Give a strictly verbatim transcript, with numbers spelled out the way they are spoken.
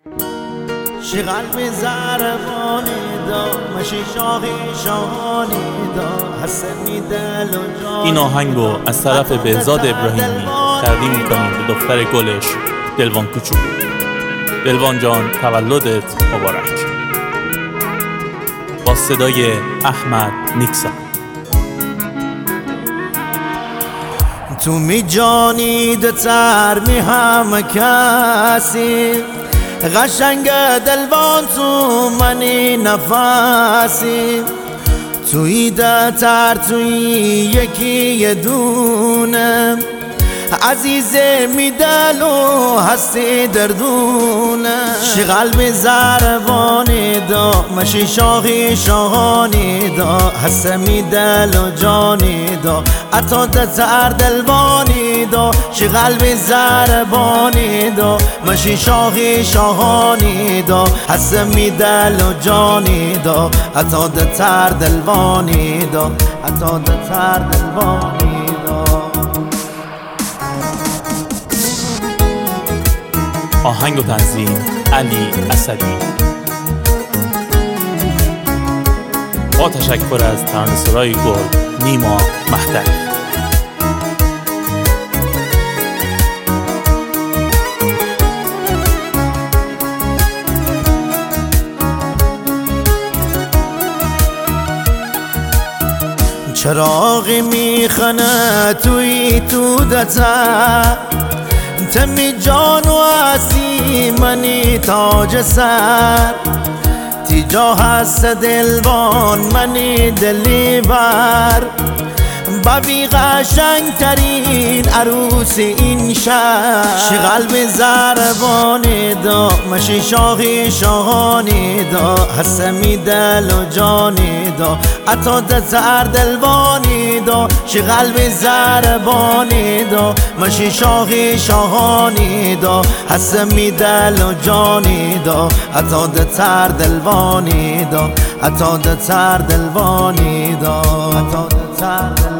شی قلب زربانی دا مشی شاقی شاهانی دا حسنی دل و جانی. این آهنگو از طرف بهزاد ابراهیمی تقدیم میکنیم به دختر گلش دلوان کوچولو. دلوان جان تولدت مبارک. با صدای احمد نیکسان. تو می جانی دتر می هم کسی قشنگ دلوان تو منی نفسی توی دتر توی یکی یه دونه عزیزه می دل و هستی دردونه. شی قلب زربانی دا مشی شاقی شاهانی دا هسته می دل و جانی دا اتا دتر دلوانی دا. شی قلب زربانی دا مشی شاقی شاهانی دا هسته می دل و جانی دا اتا دتر دلوانی دا اتا دتر دلوانی دا. آهنگ و تنظیم علی اسدی. با تشکر از ترانه‌سرای گل نیما مهدوی. چراغی میخنه توی تو دتر تمی جان و اسی منی تاج سر تی جا هست دلوان منی دلی بر ببی قشنگ ترین عروس این شهر. شی قلب زربانی دا مشی شاقی شاهانی دا هسته می دل و جانی دا اتا دتر دلوانی دا. شی قلب زربانی دا مشی شاقی شاهانی دا هسته می دل و جانی دا اتا دتر دلوانی دا اتا دتر دلوانی دا اتا دتر دلوانی.